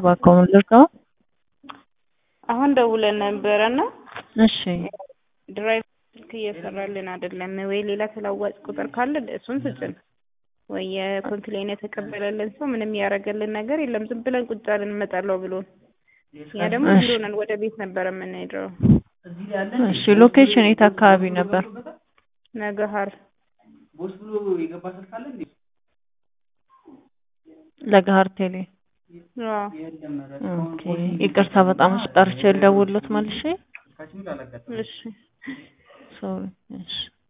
ባካውን ልርካው አሁን ደውለን ነበርና እሺ ድራይቭ ስልክ እየሰራልን አይደለም ወይ ሌላ ተለዋጭ ቁጥር ካለ እሱን ስጭን ወይ የኮምፕሌን የተቀበለልን ሰው ምንም ያረጋልን ነገር የለም ዝም ብለን ቁጭ አልን እንመጣለው ብሎ ያ ደግሞ ቢሮነን ወደ ቤት ነበር የምንሄደው እሺ ሎኬሽን የት አካባቢ ነበር ነገሃር ቦስ ብሎ የገባ ስልክ አለ እንዴ ለጋር ቴሌ ኦኬ ይቅርታ በጣም ስጠርቼ ልደውልሎት መልሼ እሺ ሶሪ እሺ